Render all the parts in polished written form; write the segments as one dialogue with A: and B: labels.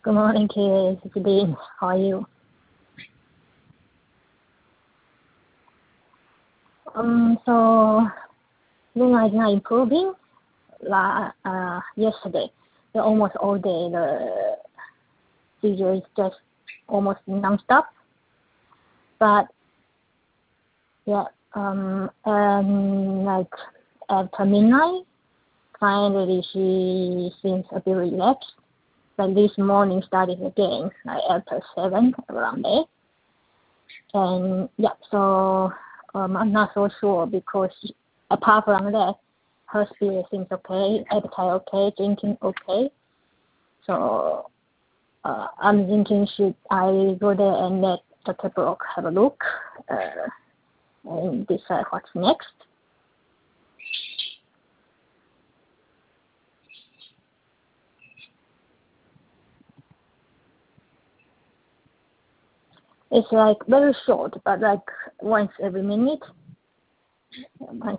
A: Good morning, Kay. It's Dean. How are you? So doing like not improving. Yesterday, almost all day the seizure is just almost non-stop. But yeah, and like after midnight, finally she seems a bit relaxed. But this morning started again, like after 7 around there. And yeah, so I'm not so sure because apart from that, her spirit seems okay, appetite okay, drinking okay. So I'm thinking should I go there and let Dr. Brock have a look and decide what's next. It's like very short, but like once every minute, like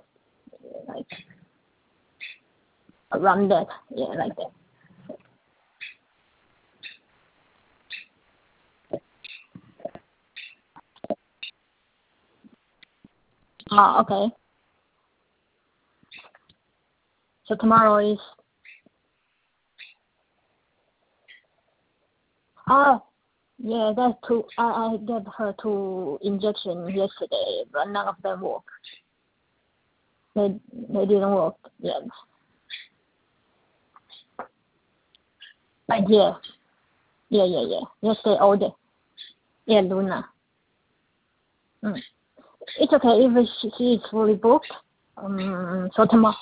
A: around that, yeah, like that. Okay. So tomorrow is yeah, that's two. I gave her 2 injections yesterday, but none of them work. They didn't work yet. But yeah. Yesterday all day. Yeah, Luna. It's okay if she is fully booked. So tomorrow.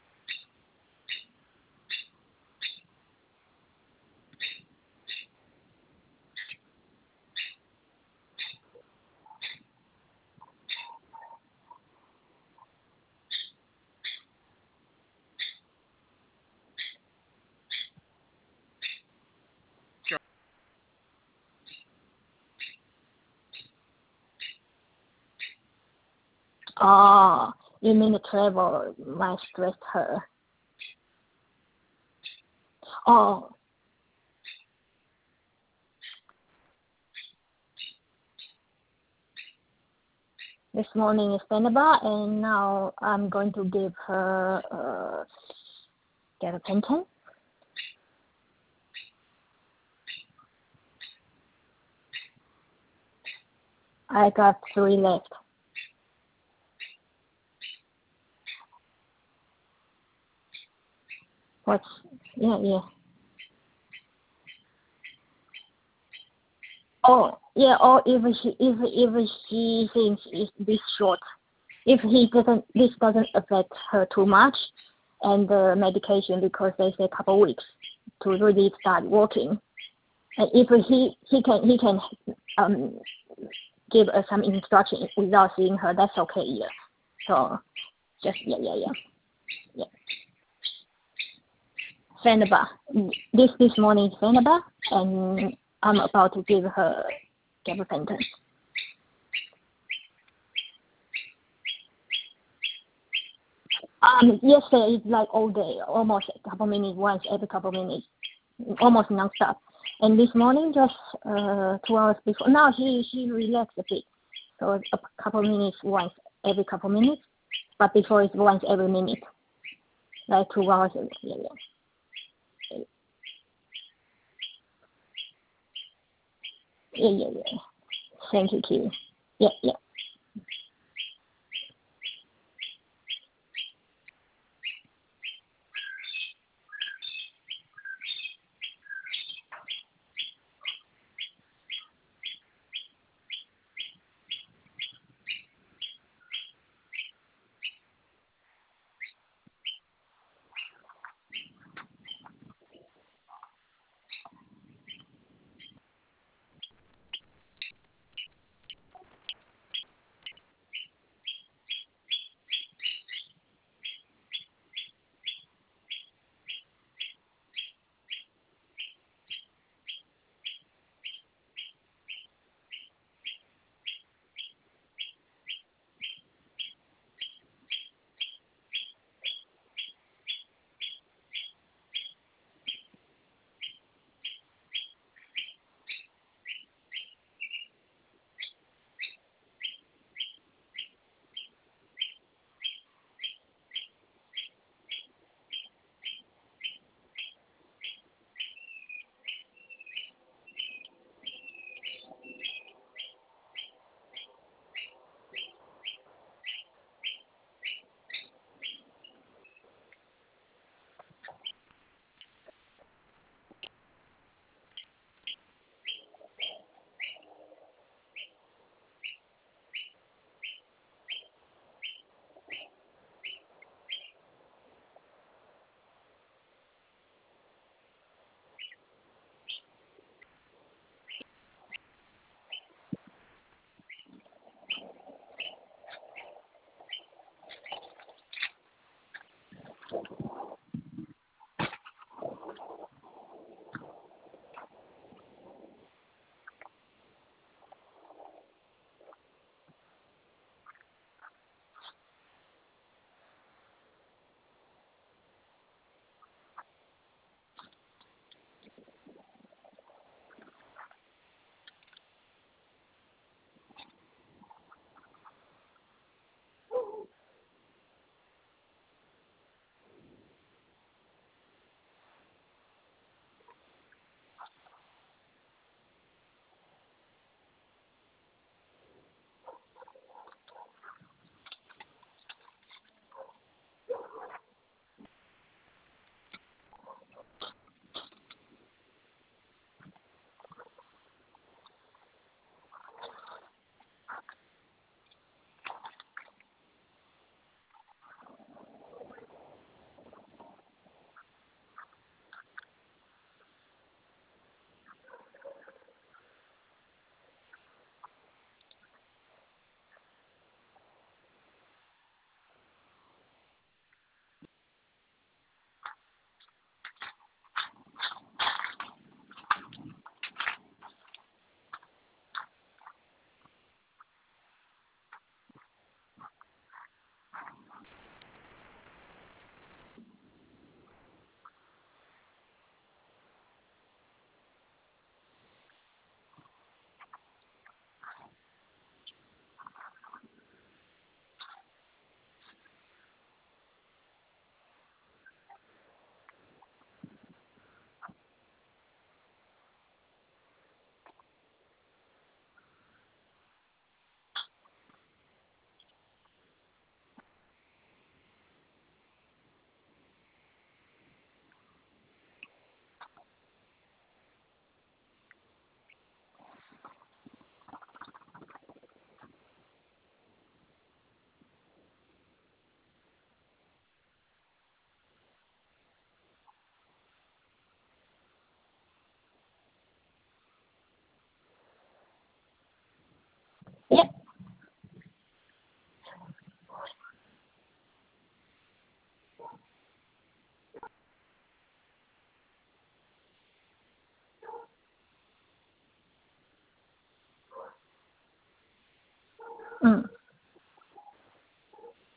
A: Oh, you mean the travel might stress her? Oh, this morning is Benabar, and now I'm going to give her gabapentin. I got 3 left. Yeah. Oh, yeah. Or if she thinks it's this short, if this doesn't affect her too much, and the medication because they say a couple of weeks to really start working. And if he can give us some instruction without seeing her, that's okay. Yeah. So just yeah. Fenaba. This morning is Fenaba, and I'm about to give her gabapentin. Yesterday it's like all day, almost a couple minutes, once every couple minutes, almost non-stop. And this morning just 2 hours before. Now she relaxed a bit, so it's a couple minutes once every couple minutes. But before it's once every minute, like 2 hours. Yeah. Thank you, Kitty. Yeah.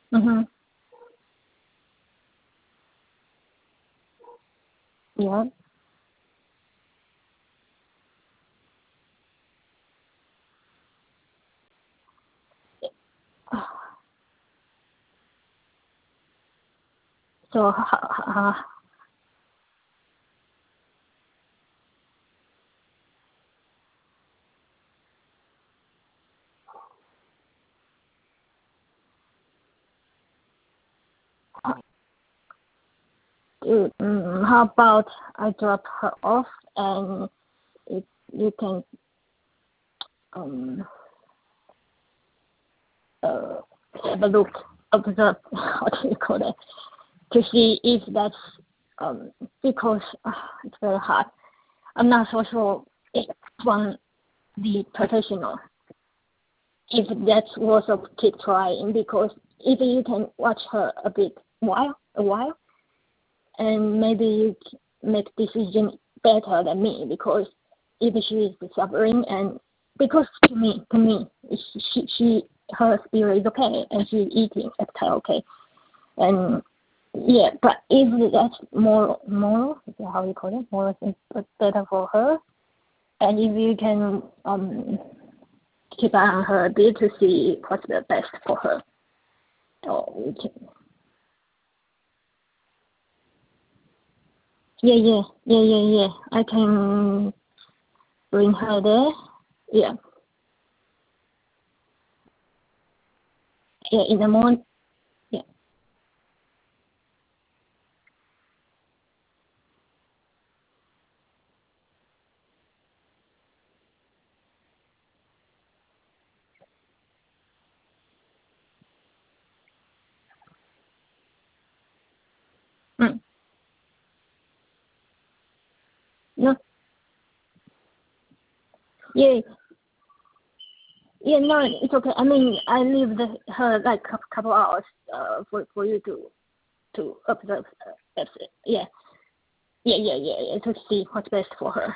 A: Mm-hmm. Yeah. So how about I drop her off and if you can um have a look, observe, how do you call it, to see if that's because it's very hard. I'm not so sure if one the professional if that's worth of keep trying because if you can watch her a while, and maybe you make decision better than me because if she is suffering and because to me, she her spirit is okay and she's eating at okay and yeah, but if that's moral, is that how you call it? Moral is better for her, and if you can keep an eye on her a bit to see what's the best for her, or we can. Yeah. I can bring her there. Yeah, yeah. In the morning. Yeah. Mm. No. Yeah. Yeah. No, it's okay. I mean, I leave her like couple hours for you to observe. That's it. Yeah. Yeah. To see what's best for her.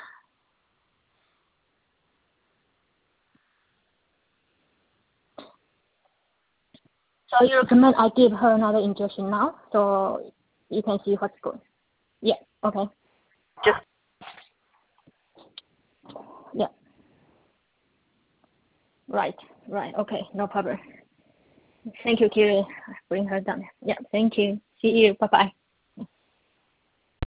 A: So you recommend I give her another injection now, so you can see what's going. Yeah. Okay. Just. Yeah. Right. Okay. No problem. Thank you, Kiri. Bring her down. Yeah. Thank you. See you. Bye bye.